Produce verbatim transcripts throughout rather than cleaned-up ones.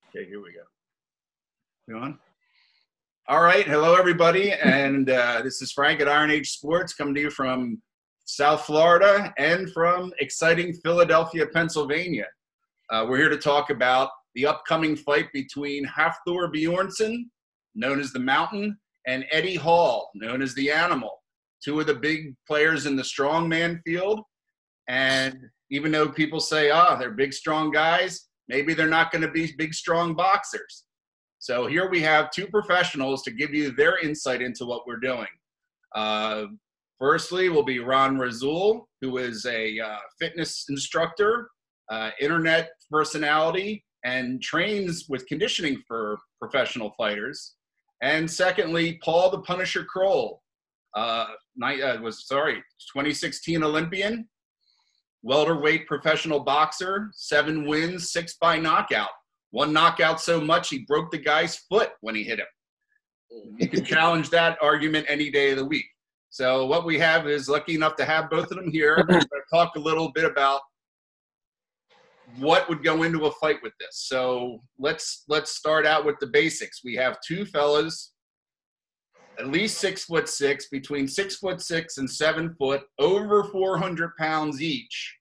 Okay, here we go. You on? All right. Hello, everybody. And uh, this is Frank at Iron Age Sports, coming to you from South Florida and from exciting Philadelphia, Pennsylvania. Uh, we're here to talk about the upcoming fight between Hafthor Bjornsson, known as the Mountain, and Eddie Hall, known as the Animal, two of the big players in the strongman field. And even though people say, ah, they're big, strong guys, maybe they're not going to be big, strong boxers. So here we have two professionals to give you their insight into what we're doing. Uh, firstly will be Ron Razul, who is a uh, fitness instructor, uh, internet personality, and trains with conditioning for professional fighters. And secondly, Paul the Punisher Kroll, uh, uh, was, sorry, twenty sixteen Olympian, welterweight professional boxer, seven wins, six by knockout. One knockout so much he broke the guy's foot when he hit him. You can challenge that argument any day of the week. So what we have is lucky enough to have both of them here. We're going to talk a little bit about what would go into a fight with this. So let's let's start out with the basics. We have two fellas, at least six foot six, between six foot six and seven foot, over four hundred pounds each.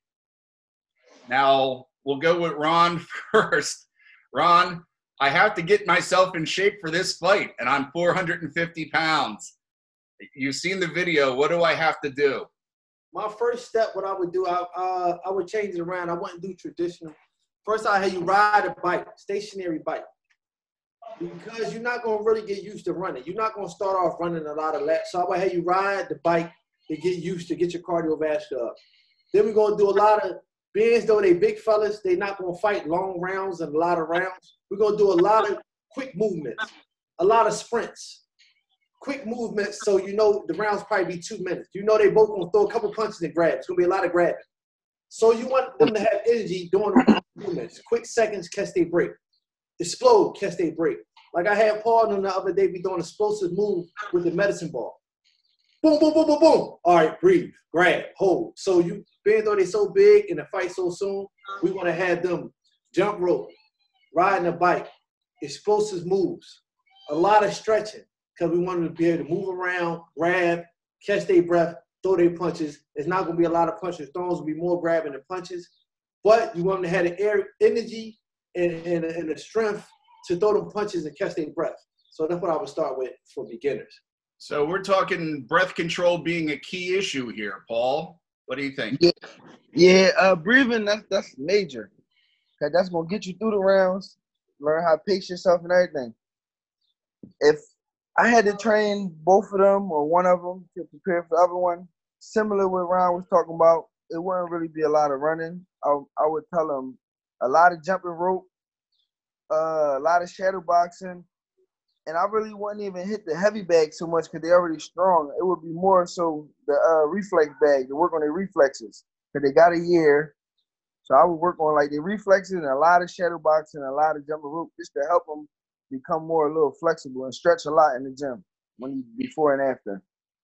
Now we'll go with Ron first. Ron, I have to get myself in shape for this fight, and I'm four hundred fifty pounds. You've seen the video. What do I have to do? My first step, what I would do, I, uh, I would change it around. I wouldn't do traditional. First, I had you ride a bike, stationary bike, because you're not going to really get used to running. You're not going to start off running a lot of laps. So I would have you ride the bike to get used to, get your cardiovascular up. Then we're going to do a lot of, being as though they big fellas, they're not going to fight long rounds and a lot of rounds. We're going to do a lot of quick movements, a lot of sprints. Quick movements, so you know the rounds probably be two minutes. You know they both gonna throw a couple punches and grab. It's gonna be a lot of grabbing. So you want them to have energy during the movements. Quick seconds, catch they break. Explode, catch they break. Like I had Paul on the other day, be doing explosive move with the medicine ball. Boom, boom, boom, boom, boom. All right, breathe, grab, hold. So you, being though they so big and the fight so soon, we want to have them jump rope, riding a bike, explosive moves, a lot of stretching. Because we want them to be able to move around, grab, catch their breath, throw their punches. There's not going to be a lot of punches thrown. Will be more grabbing than punches. But you want them to have the air, energy and, and, and the strength to throw them punches and catch their breath. So that's what I would start with for beginners. So we're talking breath control being a key issue here, Paul. What do you think? Yeah, yeah uh, breathing, that's, that's major. Okay, that's going to get you through the rounds, learn how to pace yourself and everything. If I had to train both of them or one of them to prepare for the other one. Similar to what Ron was talking about, it wouldn't really be a lot of running. I, I would tell them a lot of jumping rope, uh, a lot of shadow boxing, and I really wouldn't even hit the heavy bag so much because they're already strong. It would be more so the uh, reflex bag to work on their reflexes because they got a year. So I would work on like their reflexes and a lot of shadow boxing, and a lot of jumping rope just to help them become more a little flexible and stretch a lot in the gym when you, before and after.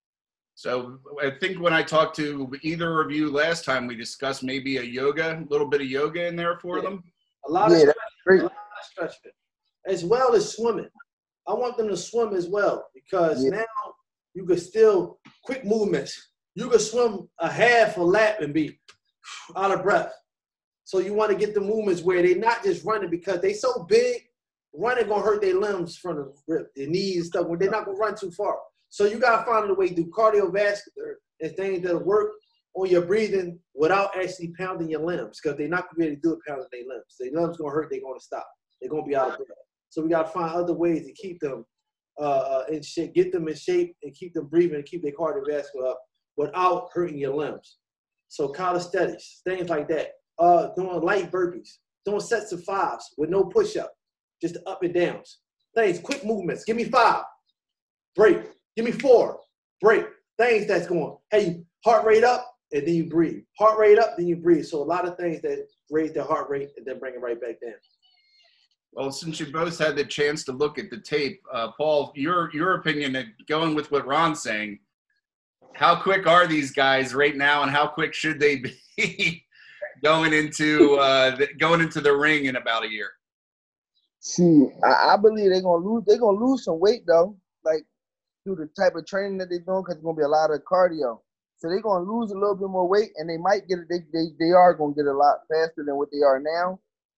So I think when I talked to either of you last time, we discussed maybe a yoga, a little bit of yoga in there for yeah. them. A lot yeah, of that's great. a lot of stretching, as well as swimming. I want them to swim as well because yeah. now you can still quick movements. You can swim a half a lap and be out of breath. So you want to get the movements where they're not just running because they so big. Running gonna hurt their limbs from the grip, their knees and stuff. When they're not gonna run too far, so you gotta find a way to do cardiovascular and things that'll work on your breathing without actually pounding your limbs, because they're not gonna be able to do it pounding their limbs. Their limbs gonna hurt. They're gonna stop. They're gonna be out of breath. So we gotta find other ways to keep them uh, in shape, get them in shape, and keep them breathing and keep their cardiovascular up without hurting your limbs. So calisthenics, things like that. Uh, doing light burpees, doing sets of fives with no push-up. Just the up and downs. Things, quick movements. Give me five. Break. Give me four. Break. Things that's going, hey, heart rate up, and then you breathe. Heart rate up, then you breathe. So a lot of things that raise the heart rate and then bring it right back down. Well, since you both had the chance to look at the tape, uh, Paul, your your opinion, going with what Ron's saying, how quick are these guys right now, and how quick should they be going into uh, the, going into the ring in about a year? See, I, I believe they're gonna lose. They're gonna lose some weight though, like through the type of training that they're doing, because it's gonna be a lot of cardio. So they're gonna lose a little bit more weight, and they might get it. They they they are gonna get a lot faster than what they are now.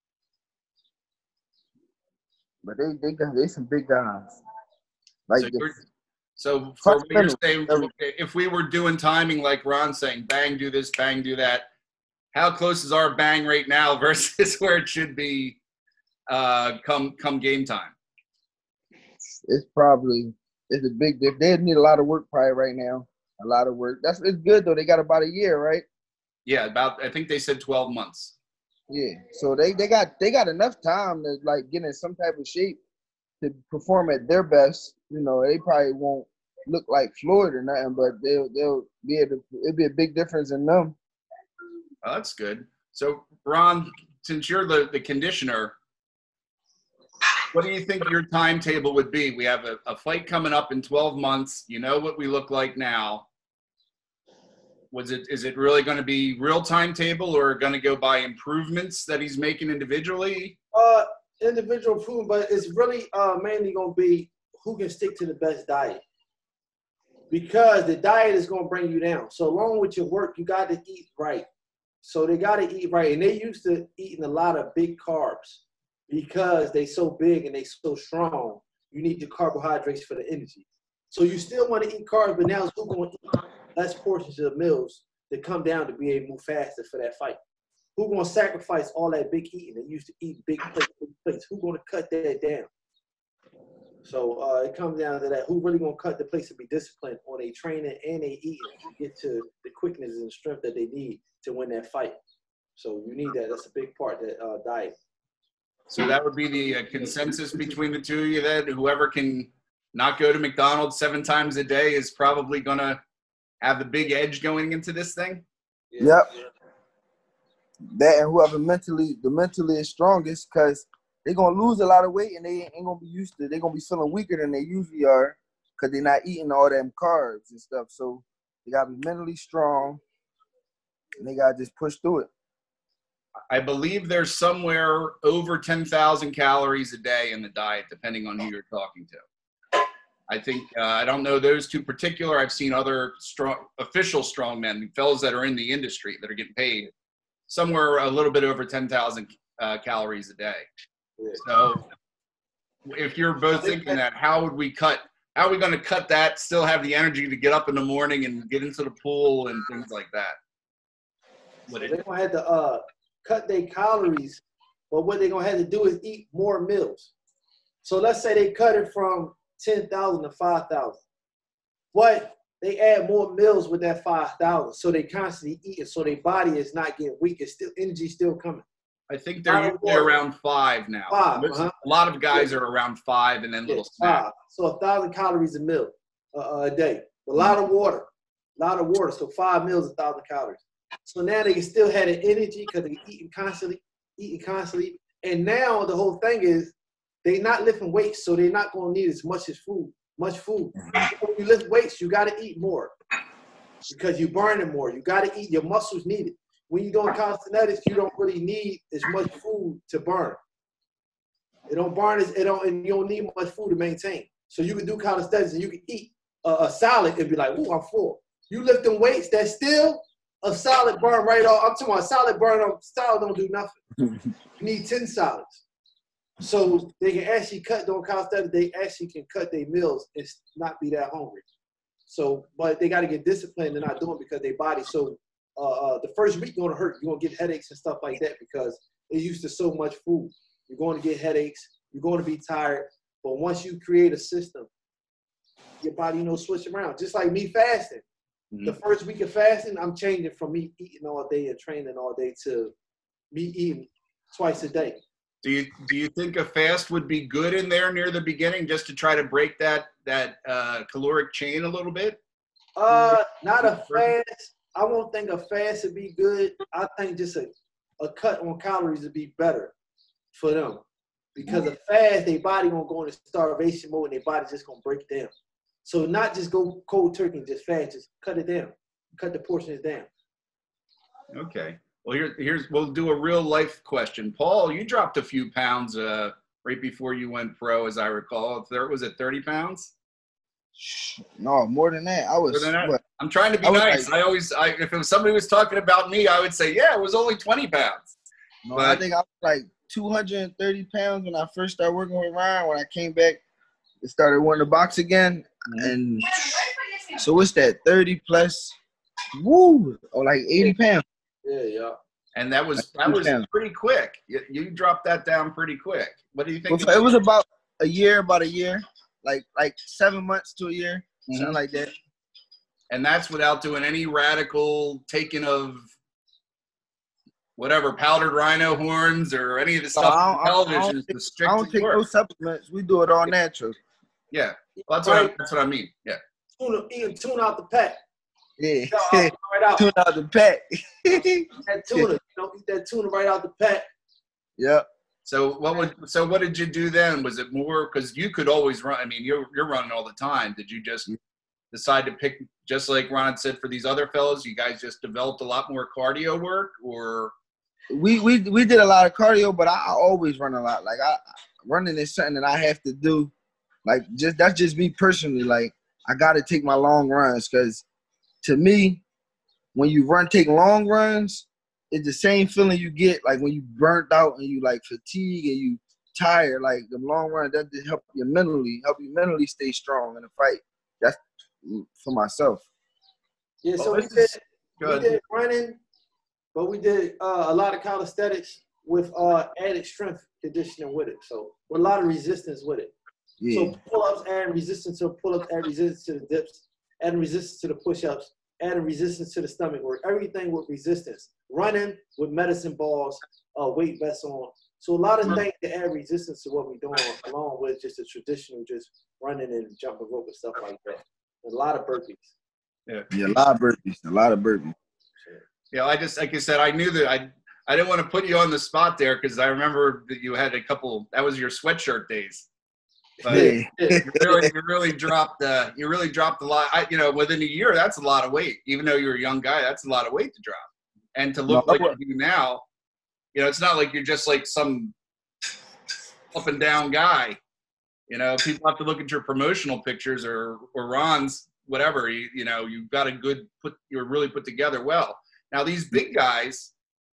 But they they got they some big guys. Like So, the you're, so for what you're saying, fundamental. if we were doing timing like Ron's saying, bang, do this, bang, do that, how close is our bang right now versus where it should be uh, come come game time? It's probably it's a big difference. They need a lot of work probably right now. A lot of work. That's it's good though. They got about a year, right? Yeah, about I think they said twelve months. Yeah. So they, they got they got enough time to like get in some type of shape to perform at their best. You know, they probably won't look like Floyd or nothing, but they'll they'll be able to, it'll be a big difference in them. Oh, that's good. So Ron, since you're the, the conditioner, what do you think your timetable would be? We have a, a fight coming up in twelve months. You know what we look like now. Was it is it really going to be real timetable or going to go by improvements that he's making individually? Uh, individual improvement, but it's really uh mainly gonna be who can stick to the best diet. Because the diet is gonna bring you down. So along with your work, you got to eat right. So they got to eat right, and they used to eating a lot of big carbs because they so big and they so strong. You need the carbohydrates for the energy. So you still want to eat carbs, but now it's who's going to eat less portions of meals to come down to be able to move faster for that fight. Who's going to sacrifice all that big eating? They used to eat big plates, big plates. Who's going to cut that down? So uh, it comes down to that. Who really going to cut the place to be disciplined on a training and a eating to get to the quickness and strength that they need to win that fight. So you need that. That's a big part, that uh, diet. So that would be the uh, consensus between the two of you then? Whoever can not go to McDonald's seven times a day is probably going to have the big edge going into this thing? Yeah. Yep. That and whoever mentally, the mentally is strongest, because they're going to lose a lot of weight and they ain't going to be used to, they're going to be feeling weaker than they usually are because they're not eating all them carbs and stuff. So they got to be mentally strong and they got to just push through it. I believe there's somewhere over ten thousand calories a day in the diet, depending on who you're talking to. I think, uh, I don't know those two particular. I've seen other strong, official strongmen, fellows that are in the industry that are getting paid, somewhere a little bit over ten thousand uh, calories a day. Yeah. So if you're both thinking that, how would we cut, how are we going to cut that, still have the energy to get up in the morning and get into the pool and things like that? So they're going to have to uh, cut their calories, but what they're going to have to do is eat more meals. So let's say they cut it from ten thousand to five thousand. But they add more meals with that five thousand. So they constantly eating. So their body is not getting weak. It's still, energy still coming. I think they're usually around five now. Five, uh-huh. A lot of guys are around five and then yeah, little snacks. Five. So a thousand calories a meal uh, a day. A lot of water. A lot of water. So five meals, a thousand calories. So now they can still have the energy because they're eating constantly, eating constantly. And now the whole thing is they're not lifting weights, so they're not going to need as much as food, much food. When you lift weights, you got to eat more because you're burning more. You got to eat. Your muscles need it. When you're doing calisthenics, you don't really need as much food to burn. It don't burn as it don't, and you don't need much food to maintain. So you can do calisthenics and you can eat a, a salad and be like, "Ooh, I'm full." You lifting weights, that's still a solid burn right off. I'm talking about solid burn on salad don't do nothing. You need ten solids. So they can actually cut doing calisthenics. They actually can cut their meals and not be that hungry. So, but they got to get disciplined. They're not doing it because their body so. Uh, uh, the first week you're gonna hurt. You're gonna get headaches and stuff like that because it's used to so much food. You're going to get headaches. You're going to be tired. But once you create a system, your body, you know, switch around. Just like me fasting. Mm-hmm. The first week of fasting, I'm changing from me eating all day and training all day to me eating twice a day. Do you do you think a fast would be good in there near the beginning, just to try to break that that uh, caloric chain a little bit? Uh, not a fast. I won't think a fast would be good. I think just a, a cut on calories would be better for them. Because a fast, their body gonna go into starvation mode and their body just gonna break down. So not just go cold turkey and just fast, just cut it down. Cut the portions down. Okay. Well, here, here's we'll do a real life question. Paul, you dropped a few pounds uh, right before you went pro, as I recall. There was it thirty pounds? No, more than that. I was. More than that? What? I'm trying to be I was nice. like- I always, I, if it was somebody was talking about me, I would say, yeah, it was only twenty pounds. No, But- I think I was like two hundred thirty pounds when I first started working with Ryan. When I came back and started wanting to box again, Mhm. and so what's that? thirty plus, woo, or like eighty pounds. Yeah, yeah. And that was that Like, was yeah. pretty quick. You, you dropped that down pretty quick. What do you think? Well, it was about a year, about a year, like like seven months to a year, Mhm. something like that. And that's without doing any radical taking of whatever powdered rhino horns or any of the No, stuff I on don't- I don't television. take- It's I don't strictly take no work. supplements. We do it all natural. Yeah, well, that's what I, Right. that's what I mean. Yeah. Tuna, eating tuna out the pack. Yeah, Yeah, right out. tune out the pack. That tuna, you know, eat that tuna right out the pack. Yeah. So what would so what did you do then? Was it more because you could always run? I mean, you're you're running all the time. Did you just decide to pick just like Ron said for these other fellows? You guys just developed a lot more cardio work, or We we we did a lot of cardio, but I, I always run a lot. Like I running is something that I have to do. Like just that's just me personally. Like I got to take my long runs because to me, when you run, take long runs, it's the same feeling you get like when you burnt out and you like fatigue and you tired. Like the long run, that just help you mentally, help you mentally stay strong in the fight. That's for myself. Yeah, so Oh, we this did, is we good. did running, but we did uh, a lot of calisthenics with uh, added strength conditioning with it. So with a lot of resistance with it. Yeah. So pull-ups, adding resistance to pull-ups, adding resistance to the dips, adding resistance to the push-ups, adding resistance to the stomach work. Everything with resistance. Running with medicine balls, uh, weight vests on. So a lot of things to add resistance to what we're doing, along with just the traditional, just running and jumping rope and stuff like that. A lot of burpees. yeah. Yeah, a lot of burpees, a lot of burpees. Yeah, I just like I said, I knew that I I didn't want to put you on the spot there because I remember that you had a couple. That was your sweatshirt days. But Yeah. Yeah. you really, you really dropped. Uh, you really dropped a lot. I, you know, within a year, that's a lot of weight. Even though you're a young guy, that's a lot of weight to drop. And to look No, like I you do now, you know, it's not like you're just like some up and down guy. You know, people have to look at your promotional pictures or or Ron's, whatever. You, you know, you've got a good put. You're really put together well. Now these big guys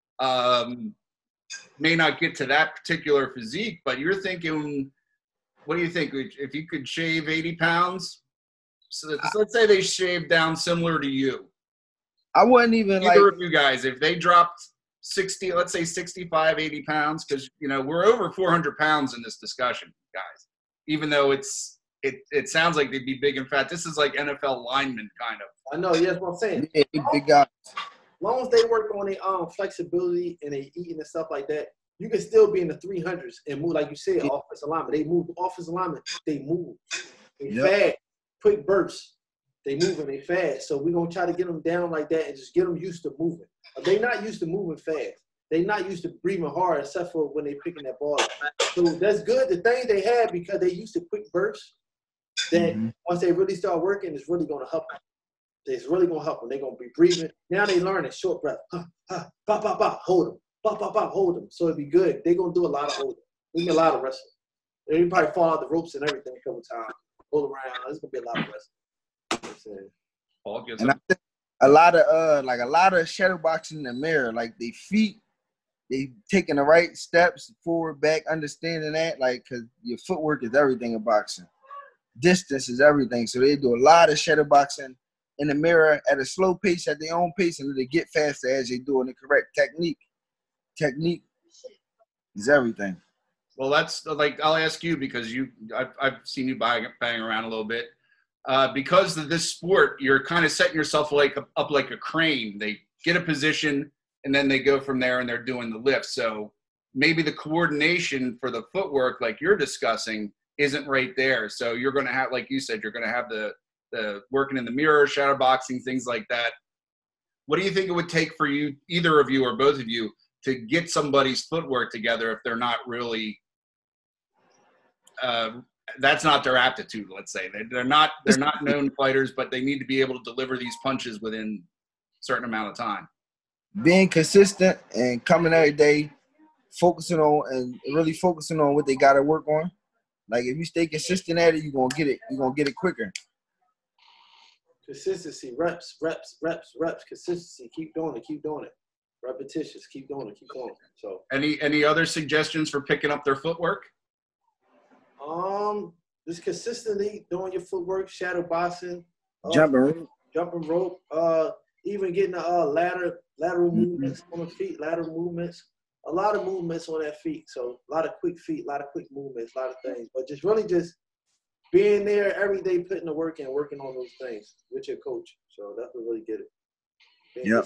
um, may not get to that particular physique, but you're thinking, what do you think? If you could shave eighty pounds, so, so let's say they shaved down similar to you. I wasn't even like Either of you guys, if they dropped sixty, let's say sixty-five, eighty pounds, because, you know, we're over four hundred pounds in this discussion, guys. Even though it's it, it sounds like they'd be big and fat. This is like N F L linemen kind of. I know, yeah, that's what I'm saying. yeah, big guy. As long as they work on their um, flexibility and they eating and stuff like that, you can still be in the three hundreds and move, like you said, offensive lineman. They move, offensive lineman, they move. They Yep. fast, quick bursts. They move and they fast. So we're going to try to get them down like that and just get them used to moving. They're not used to moving fast. They're not used to breathing hard except for when they're picking that ball up. So that's good. The thing they had because they used to quick bursts, that Mhm. once they really start working, it's really going to help them. It's really going to help them. They're going to be breathing. Now they learn a short breath. Huh, huh, pop, pop, pop, hold them. Pop, pop, pop, hold them. So it'd be good. They're going to do a lot of holding. They get a lot of wrestling. They probably fall out the ropes and everything a couple times. Roll around. There's going to be a lot of wrestling. Paul gets And I think a lot of uh like a lot of shadow boxing in the mirror, like they feet, they taking the right steps forward, back, understanding that, like, cause your footwork is everything in boxing. Distance is everything. So they do a lot of shadow boxing in the mirror at a slow pace, at their own pace, and they get faster as they do in the correct technique. Technique is everything. Well, that's like, I'll ask you because you, I've, I've seen you bang, bang around a little bit. Uh, because of this sport, you're kind of setting yourself like up like a crane. They get a position and then they go from there and they're doing the lift. So maybe the coordination for the footwork, like you're discussing, isn't right there. So you're going to have, like you said, you're going to have the, the working in the mirror, shadow boxing, things like that. What do you think it would take for you, either of you or both of you, to get somebody's footwork together if they're not really uh, that's not their aptitude, let's say. They're, they're not they're not known fighters, but they need to be able to deliver these punches within a certain amount of time. Being consistent and coming every day focusing on and really focusing on what they got to work on. Like if you stay consistent at it, you're gonna get it. You're gonna get it quicker. Consistency, reps, reps, reps, reps. Consistency. Keep doing it. Keep doing it. Repetitions. Keep doing it. Keep going. So. Any any other suggestions for picking up their footwork? Um, just consistently doing your footwork, shadow boxing, uh, Jumping rope. jumping rope, uh, even getting the uh, ladder, lateral Mm-hmm. movements on the feet, lateral movements. A lot of movements on that feet. So a lot of quick feet, a lot of quick movements, a lot of things. But just really just being there every day, putting the work in, working on those things with your coach. So that's what really get it. Being Yep.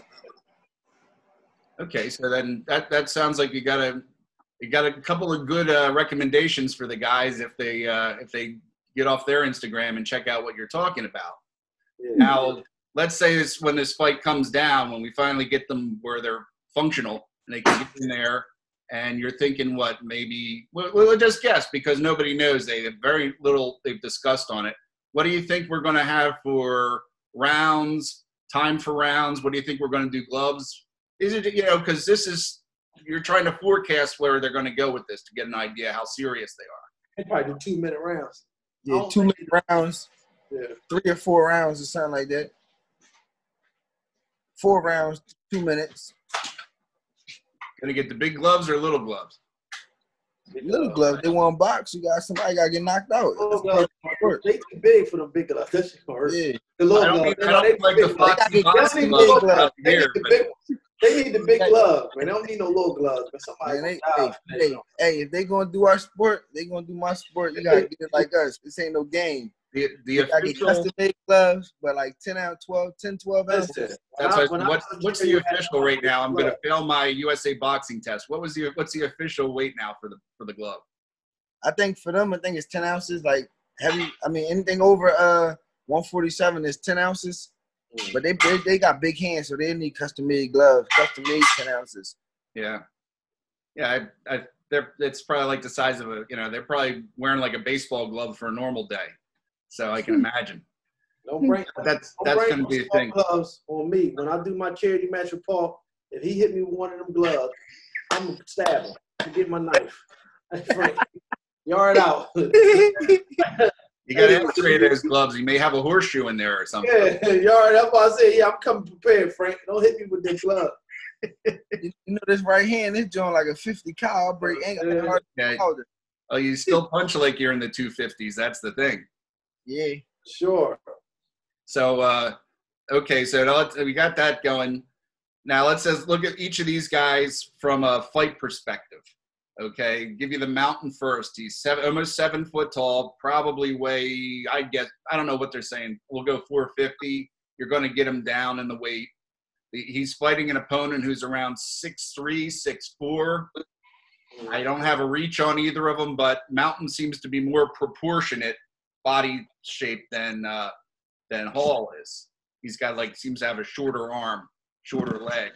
Okay, so then that that sounds like you got a you got a couple of good uh, recommendations for the guys if they uh, if they get off their Instagram and check out what you're talking about. Yeah. Now, let's say this when this fight comes down, when we finally get them where they're functional and they can get in there, and you're thinking what maybe we'll, we'll just guess because nobody knows. They have very little they've discussed on it. What do you think we're going to have for rounds? Time for rounds? What do you think we're going to do? Gloves? Is it, you know, because this is, you're trying to forecast where they're going to go with this to get an idea how serious they are. They probably do two minute rounds. Yeah, two minute rounds, Yeah. three or four rounds or something like that. Four rounds, two minutes. Going to get the big gloves or little gloves? Little gloves, they want to box. You got somebody got to get knocked out. Little That's part of gloves, the work. they too big for them big gloves. That shit gonna hurt. Yeah. The little I don't, gloves, need, you I know, don't they need like big the gloves. Foxy They got boxing big gloves gloves. up They here, need the but big ones. They need the big gloves, man. They don't need no little gloves, but somebody Man, they, gonna hey, die. hey, hey, if they gonna do our sport, they gonna do my sport. You gotta get it like us. This ain't no game. the, the You gotta get official, custom made gloves, but like ten out, twelve, ten, twelve ounces. Listen, that's when I- what, when I what's, was what's here, the you had official right now? I'm going to glove. fail my U S A boxing test. What was the, what's the official weight now for the, for the glove? I think for them, I think it's ten ounces. Like heavy. I mean, anything over uh one forty-seven is ten ounces. But they, they they got big hands, so they need custom made gloves, custom made ten ounces. Yeah. Yeah. I, I, they're, it's probably like the size of a, you know, they're probably wearing like a baseball glove for a normal day. So I can imagine. Don't bring, But that's, don't that's bring going to no be a small thing. gloves on me. When I do my charity match with Paul, if he hit me with one of them gloves, I'm gonna stab him. I'm gonna get my knife. Hey, Frank, yard out. You got to x-ray those gloves. You may have a horseshoe in there or something. Yeah, yard. That's why I said, yeah, I'm coming prepared, Frank. Don't hit me with that glove. You know this right hand, this joint like a fifty cal. I'll break ain't got Yeah. hard Yeah. powder. Oh, you still punch like you're in the two fifties. That's the thing. Yeah. Sure. So, uh, okay, so now let's, we got that going. Now let's just look at each of these guys from a fight perspective. Okay, give you the mountain first. He's seven, almost seven foot tall, probably weigh, I guess, I don't know what they're saying. We'll go four fifty. You're going to get him down in the weight. He's fighting an opponent who's around six three, six four. I don't have a reach on either of them, but Mountain seems to be more proportionate body shape than uh, than Hall is. He's got like seems to have a shorter arm, shorter leg.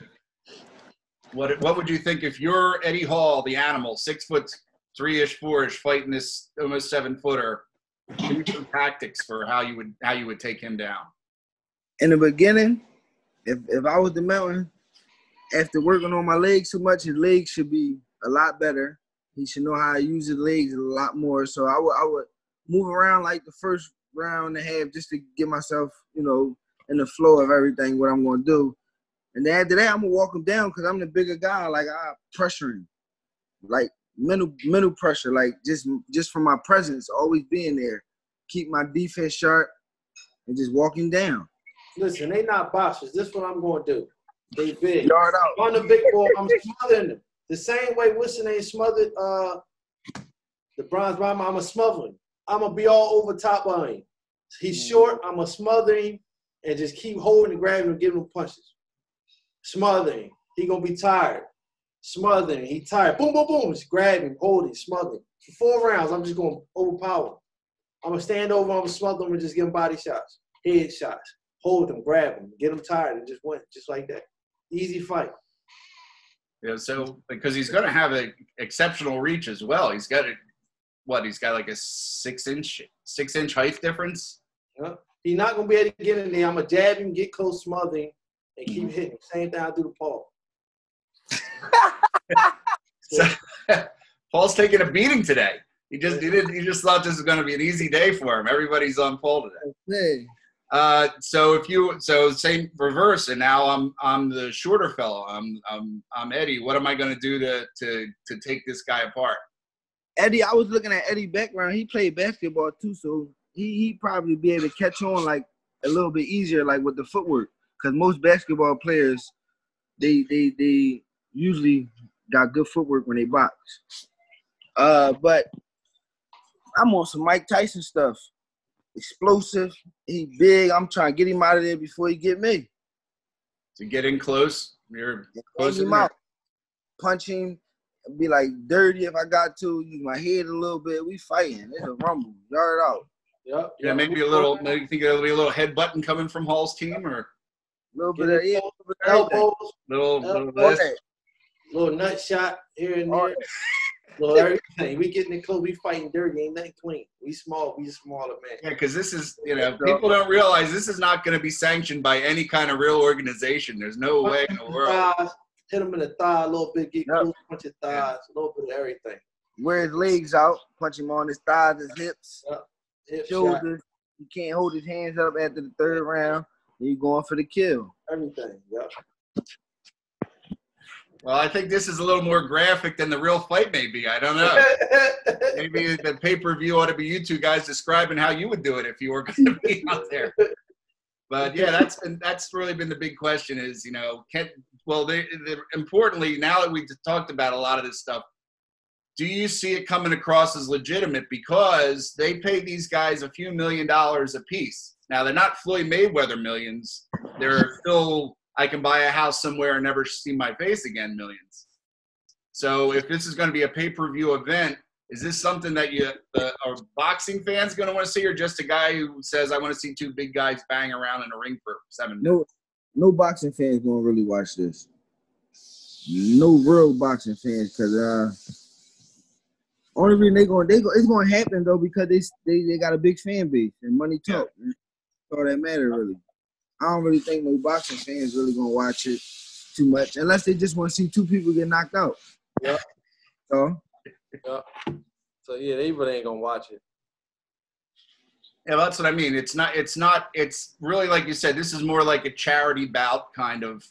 What what would you think if you're Eddie Hall, the animal, six foot three ish, four ish, fighting this almost seven footer? Give me some tactics for how you would how you would take him down. In the beginning, if if I was the Mountain, after working on my legs so much, his legs should be a lot better. He should know how to use his legs a lot more. So I would I would move around like the first round and a half just to get myself, you know, in the flow of everything, what I'm going to do. And then after that, I'm going to walk him down because I'm the bigger guy. Like, I pressure him. Like, mental mental pressure. Like, just just from my presence, always being there. Keep my defense sharp and just walk him down. Listen, they not boxers. This is what I'm going to do. They big. Yard out. I'm the big boy. I'm smothering them. The same way Wilson ain't smothered uh, the bronze bomber, I'm going to smother him. I'm going to be all over top of him. He's short. I'm going to smother him and just keep holding and grabbing and giving him punches. Smothering. He going to be tired. Smothering. He tired. Boom, boom, boom. Just grab him, hold him, smother him. For four rounds, I'm just going to overpower him. I'm going to stand over, I'm going to smother him and just give him body shots, head shots. Hold him, grab him, get him tired, and just win, just like that. Easy fight. Yeah, so because he's going to have an exceptional reach as well. He's got a, what? He's got like a six inch six inch height difference. Yeah. He's not gonna be able to get in there. I'm gonna jab him, get close, smother him, and keep hitting. Same thing I do to Paul. So, Paul's taking a beating today. He just he didn't. He just thought this was going to be an easy day for him. Everybody's on Paul today. Hey. Uh, so if you so same reverse, and now I'm I'm the shorter fellow. I'm I'm I'm Eddie. What am I going to do to to to take this guy apart? Eddie, I was looking at Eddie's background. He played basketball too, so he he probably be able to catch on like a little bit easier, like with the footwork. Because most basketball players, they they they usually got good footwork when they box. Uh, but I'm on some Mike Tyson stuff. Explosive. He big. I'm trying to get him out of there before he get me. To get in close, you're close him out. Punch him. Be like dirty if I got to. Use my head a little bit. We fighting. It's a rumble. Yard out. Yep. Yeah, maybe a little. Maybe you think there'll be a little head button coming from Hall's team, or a little bit of yeah, elbows, little elbows, little this. little nut shot here and All there. Little everything. We getting it close. We fighting dirty. Ain't nothing clean. We small. We smaller man. Yeah, because this is, you know, people don't realize this is not going to be sanctioned by any kind of real organization. There's no way in the world. Thighs, hit him in the thigh a little bit. Get Yep. close. Punch his thighs. A little bit of everything. Wear his legs out. Punch him on his thighs, his hips, Yep. Hip shot, shoulders. You can't hold his hands up after the third round. You're going for the kill. everything. Yep. Well, I think this is a little more graphic than the real fight may be. I don't know. Maybe the pay-per-view ought to be you two guys describing how you would do it if you were going to be out there. But yeah, that's been, that's really been the big question is, you know, can, well, they, they, importantly, now that we've talked about a lot of this stuff, do you see it coming across as legitimate? Because they pay these guys a few million dollars a piece. Now, they're not Floyd Mayweather millions. They're still, I can buy a house somewhere and never see my face again millions. So if this is going to be a pay-per-view event, is this something that you uh, are boxing fans going to want to see, or just a guy who says, I want to see two big guys bang around in a ring for seven minutes? No, no boxing fans going to really watch this. No real boxing fans, because uh, only reason they going, they go, it's going to happen though because they they they got a big fan base and money talk. Yeah. That's all that matter really. I don't really think no boxing fans really gonna watch it too much unless they just want to see two people get knocked out. Yeah. So. Yep. So yeah, they really ain't gonna watch it. Yeah, that's what I mean. It's not. It's not. It's really like you said. This is more like a charity bout kind of.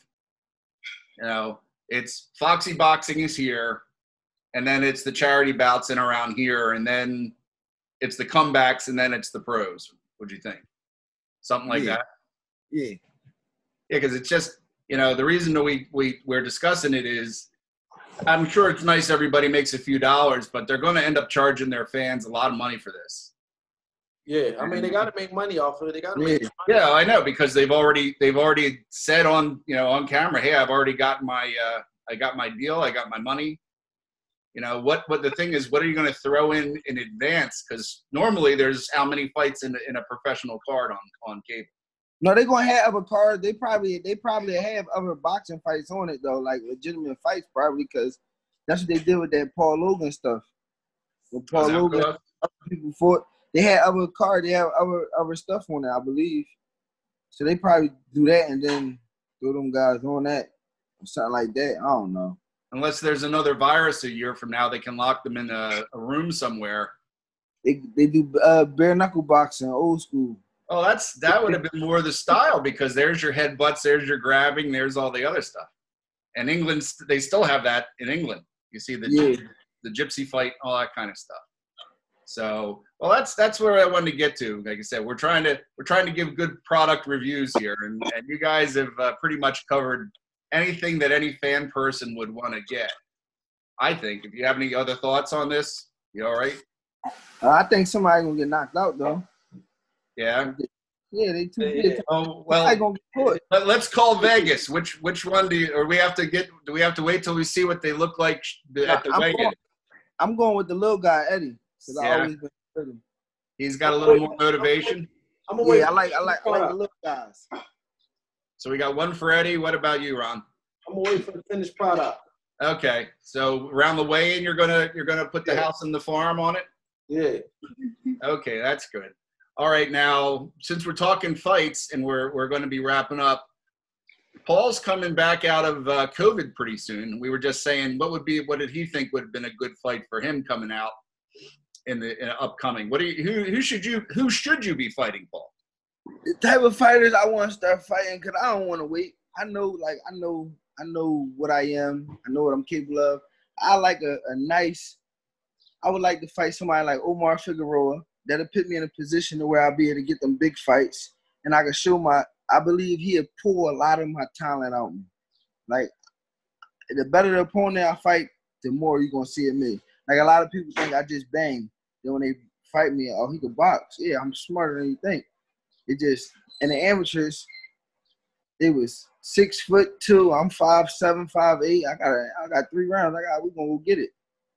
You know, it's Foxy Boxing is here, and then it's the charity bouts in around here, and then it's the comebacks, and then it's the pros. What do you think? Something like yeah. that. Yeah. Yeah, because it's just, you know, the reason that we we we're discussing it is, I'm sure it's nice everybody makes a few dollars, but they're going to end up charging their fans a lot of money for this. Yeah, I mean they got to make money off of it. They got to make money. Yeah, I know, because they've already they've already said on, you know, on camera, hey, I've already got my uh, I got my deal, I got my money. You know what? What the thing is, what are you going to throw in in advance? Because normally there's how many fights in in a professional card on on cable. No, they're gonna have other cards. They probably they probably have other boxing fights on it though, like legitimate fights probably, because that's what they did with that Paul Logan stuff. When Paul Logan, other people fought, they had other cards, they have other other stuff on it, I believe. So they probably do that and then throw them guys on that or something like that. I don't know. Unless there's another virus a year from now, they can lock them in a, a room somewhere. They they do uh, bare knuckle boxing, old school. Oh, that's that would have been more the style, because there's your headbutts, there's your grabbing, there's all the other stuff. And England, they still have that in England. You see the yeah. the gypsy fight, all that kind of stuff. So, well, that's that's where I wanted to get to. Like I said, we're trying to we're trying to give good product reviews here, and, and you guys have uh, pretty much covered anything that any fan person would want to get. I think. If you have any other thoughts on this, you all right? Uh, I think somebody gonna get knocked out though. Yeah. Yeah, they too Yeah. big. Oh well. Gonna get put. Let, let's call Vegas. Which which one do you, or we have to get? Do we have to wait till we see what they look like at the I'm weigh-in? going, I'm going with the little guy, Eddie, because Yeah. I always been with him. He's got a little more motivation. I'm gonna wait. Yeah, I like I like I like the little guys. So we got one for Eddie. What about you, Ron? I'm gonna wait for the finished product. Okay. So around the weigh-in, you're gonna you're gonna put the Yeah. house and the farm on it. Yeah. Okay, that's good. All right, now since we're talking fights and we're we're going to be wrapping up, Paul's coming back out of uh, COVID pretty soon. We were just saying, what would be, what did he think would have been a good fight for him coming out in the in upcoming? What do you, who, who should you, who should you be fighting, Paul? The type of fighters I want to start fighting, because I don't want to wait. I know, like, I know, I know what I am. I know what I'm capable of. I like a, a nice, I would like to fight somebody like Omar Figueroa. That'll put me in a position to where I'll be able to get them big fights. And I can show my, I believe he'll pull a lot of my talent out of me. Like, the better the opponent I fight, the more you're going to see of me. Like, a lot of people think I just bang. Then when they fight me, oh, he can box. Yeah, I'm smarter than you think. It just, and the amateurs, it was six foot two. I'm five seven, five eight. I got, a, I got three rounds. I got, we're going to go get it.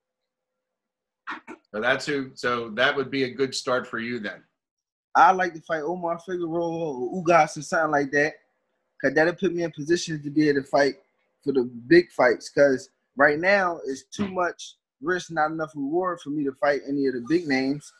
So that's who, so that would be a good start for you then. I like to fight Omar Figueroa or Ugas or something like that, because that'll put me in position to be able to fight for the big fights. Because right now, it's too much risk, not enough reward for me to fight any of the big names.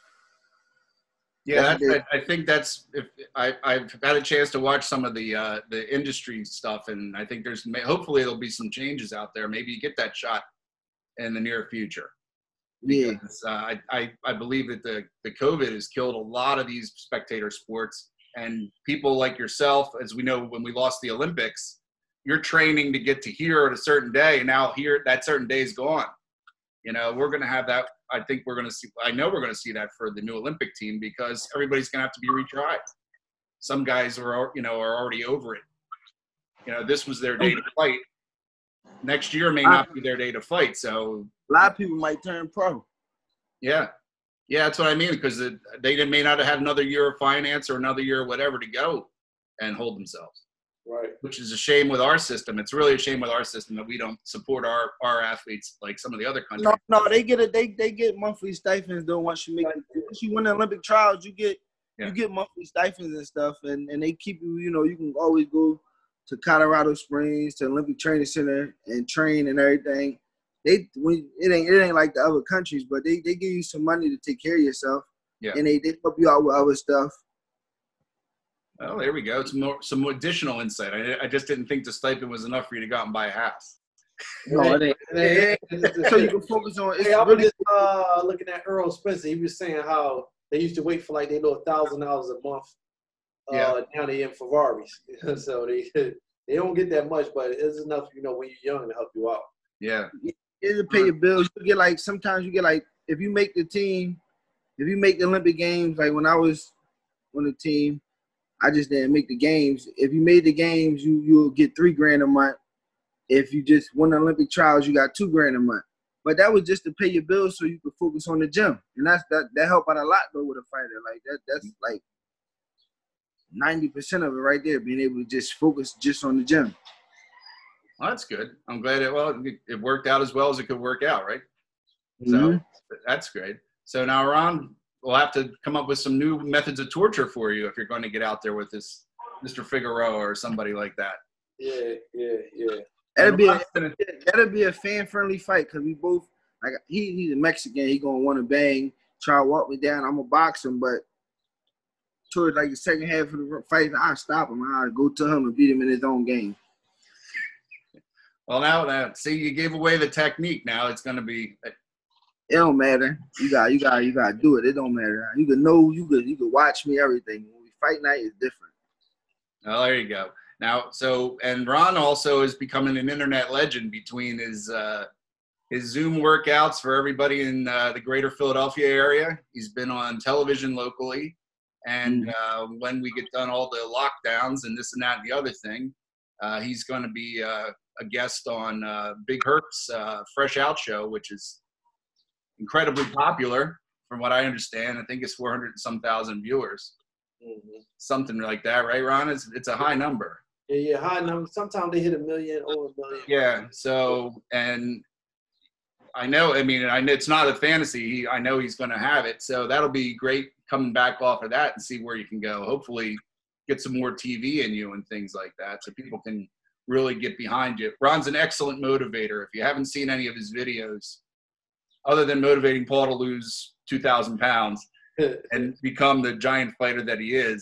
Yeah, that's, I, I think that's if I, I've had a chance to watch some of the uh, the industry stuff, and I think there's hopefully there'll be some changes out there. Maybe you get that shot in the near future. Yeah, because, uh, I, I I believe that the the COVID has killed a lot of these spectator sports, and people like yourself, as we know, when we lost the Olympics, you're training to get to here at a certain day, and now here that certain day is gone. You know, we're going to have that. I think we're going to see. I know we're going to see that for the new Olympic team because everybody's going to have to be retried. Some guys are, you know, are already over it. You know, this was their day to fight. Next year may not be their day to fight. So a lot of people might turn pro. Yeah. Yeah, that's what I mean, because it, they may not have had another year of finance or another year of whatever to go and hold themselves. Right. Which is a shame with our system. It's really a shame with our system that we don't support our, our athletes like some of the other countries. No, no, they get a they they get monthly stipends though. Once you make once you win the Olympic trials, you get yeah. you get monthly stipends and stuff, and, and they keep you. You know, you can always go to Colorado Springs to Olympic Training Center and train and everything. They when it ain't it ain't like the other countries, but they, they give you some money to take care of yourself. Yeah. And they, they help you out with other stuff. Well, there we go. It's more some additional insight. I, I just didn't think the stipend was enough for you to go out and buy a house. No, it ain't. It ain't. So you can focus on. It's hey, I was really just uh, looking at Earl Spencer. He was saying how they used to wait for like they know a thousand dollars a month. Uh, yeah. Now they in Ferraris, so they they don't get that much, but it's enough, you know, when you're young to help you out. Yeah. It'll pay your bills. You get like sometimes you get like if you make the team, if you make the Olympic Games, like when I was on the team. I just didn't make the games. If you made the games, you you'll get three grand a month. If you just won the Olympic trials, you got two grand a month. But that was just to pay your bills so you could focus on the gym, and that's that that helped out a lot though with a fighter. Like that that's like ninety percent of it right there, being able to just focus just on the gym. Well, that's good. I'm glad it well it worked out as well as it could work out, right? Mm-hmm. So that's great. So now, Ron, we'll have to come up with some new methods of torture for you if you're going to get out there with this Mister Figueroa or somebody like that. Yeah, yeah, yeah. That'd be a, that'd be a fan friendly fight because we both like he he's a Mexican. He gonna want to bang, try to walk me down. I'm gonna box him, but towards like the second half of the fight, I stop him. I go to him and beat him in his own game. Well, now that see you gave away the technique. Now it's going to be. It don't matter. You got, you got, you got to do it. It don't matter. You can know, you could, you could watch me. Everything. When we fight night is different. Oh, there you go. Now, so and Ron also is becoming an internet legend between his uh, his Zoom workouts for everybody in uh, the greater Philadelphia area. He's been on television locally, and uh, when we get done all the lockdowns and this and that and the other thing, uh, he's going to be uh, a guest on uh, Big Herc's uh, Fresh Out show, which is incredibly popular, from what I understand. I think it's four hundred and some thousand viewers, mm-hmm. something like that, right, Ron? It's it's a high number. Yeah, yeah, high number. Sometimes they hit a million, over a million. Yeah. So, and I know, I mean, I know it's not a fantasy. He, I know he's going to have it. So that'll be great coming back off of that and see where you can go. Hopefully, get some more T V in you and things like that, so people can really get behind you. Ron's an excellent motivator. If you haven't seen any of his videos, other than motivating Paul to lose two thousand pounds and become the giant fighter that he is,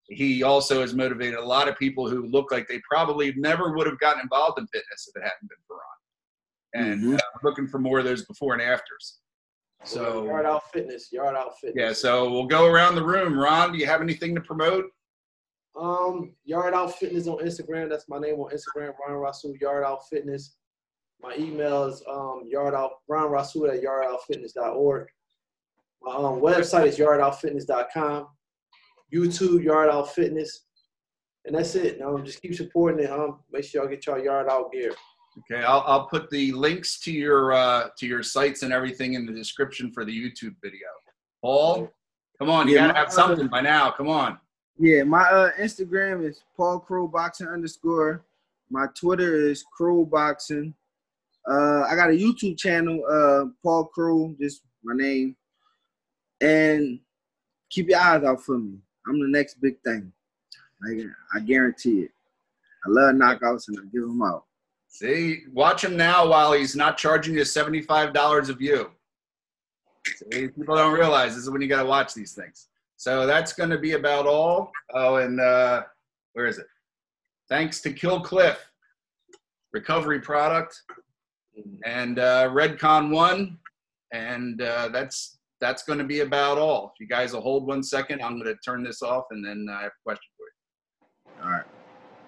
he also has motivated a lot of people who look like they probably never would have gotten involved in fitness if it hadn't been for Ron. And Mhm. uh, we're looking for more of those before and afters. So Yard Out Fitness, Yard Out Fitness. yeah, so we'll go around the room. Ron, do you have anything to promote? Um, Yard Out Fitness on Instagram. That's my name on Instagram, Ron Rasul, Yard Out Fitness. My email is um, Yard Out, Ron Rasul at yard out fitness dot org. My um, website is yard out fitness dot com. YouTube, Yard Out Fitness. And that's it. Um, just keep supporting it. Um, make sure y'all get y'all Yard Out gear. Okay, I'll I'll put the links to your uh, to your sites and everything in the description for the YouTube video. Paul, come on, you Yeah, gotta my have something by now. Come on. Yeah, my uh, Instagram is Paul Crow Boxing underscore. My Twitter is Crow Boxing. Uh, I got a YouTube channel, uh, Paul Crow, just my name. And keep your eyes out for me. I'm the next big thing. Like, I guarantee it. I love knockouts and I give them out. See, watch him now while he's not charging you seventy-five dollars a view. See, people don't realize this is when you got to watch these things. So that's going to be about all. Oh, and uh, where is it? Thanks to Kill Cliff, recovery product, and uh, Redcon One, and uh, that's that's going to be about all. If you guys will hold one second, I'm going to turn this off, and then I have a question for you. All right.